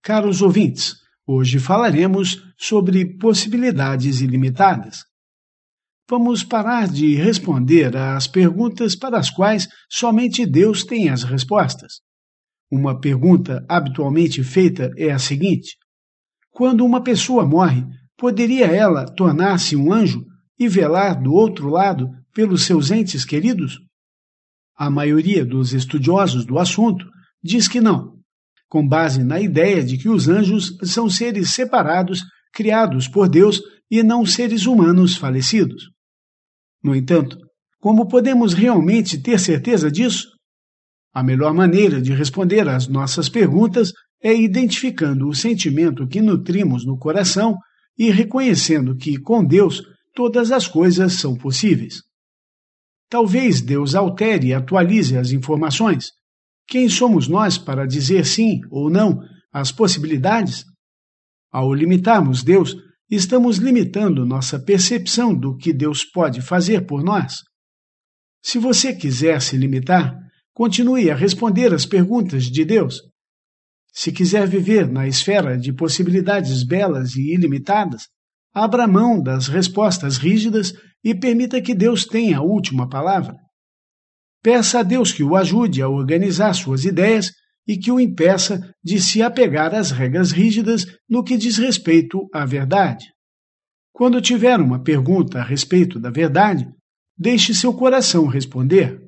Caros ouvintes, hoje falaremos sobre possibilidades ilimitadas. Vamos parar de responder às perguntas para as quais somente Deus tem as respostas. Uma pergunta habitualmente feita é a seguinte: quando uma pessoa morre, poderia ela tornar-se um anjo e velar do outro lado pelos seus entes queridos? A maioria dos estudiosos do assunto diz que não, com base na ideia de que os anjos são seres separados, criados por Deus e não seres humanos falecidos. No entanto, como podemos realmente ter certeza disso? A melhor maneira de responder às nossas perguntas é identificando o sentimento que nutrimos no coração e reconhecendo que, com Deus, todas as coisas são possíveis. Talvez Deus altere e atualize as informações. Quem somos nós para dizer sim ou não às possibilidades? Ao limitarmos Deus, estamos limitando nossa percepção do que Deus pode fazer por nós. Se você quiser se limitar, continue a responder às perguntas de Deus. Se quiser viver na esfera de possibilidades belas e ilimitadas, abra mão das respostas rígidas e permita que Deus tenha a última palavra. Peça a Deus que o ajude a organizar suas ideias e que o impeça de se apegar às regras rígidas no que diz respeito à verdade. Quando tiver uma pergunta a respeito da verdade, deixe seu coração responder.